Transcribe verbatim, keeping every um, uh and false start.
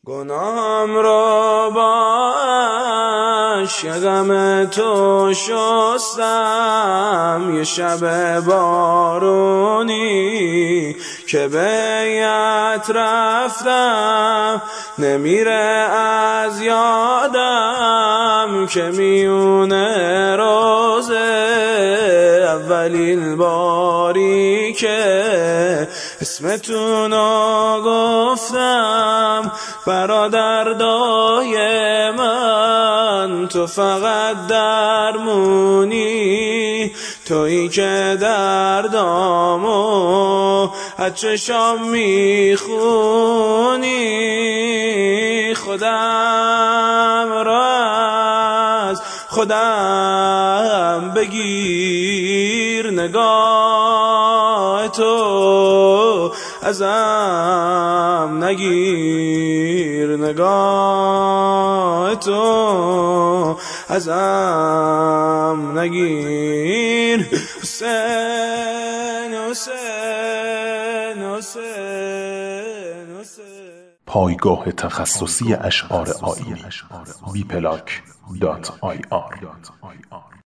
گناهم را با اشک غم تو شستم، یه شب بارونی که بیعت رفتم، نمیره از یادم که میونه روزه اولین باری که اسمتونو گفتم. برادردای من تو فقط درمونی، تویی که دردامو از چشام میخونی. خودم را از خودم بگیر، نگاه تو ازم نگیر، نگاه تو ازم نگیر. حسین حسین حسین حسین. پایگاه تخصصی اشعار آیینی بی پلاک دات آی آر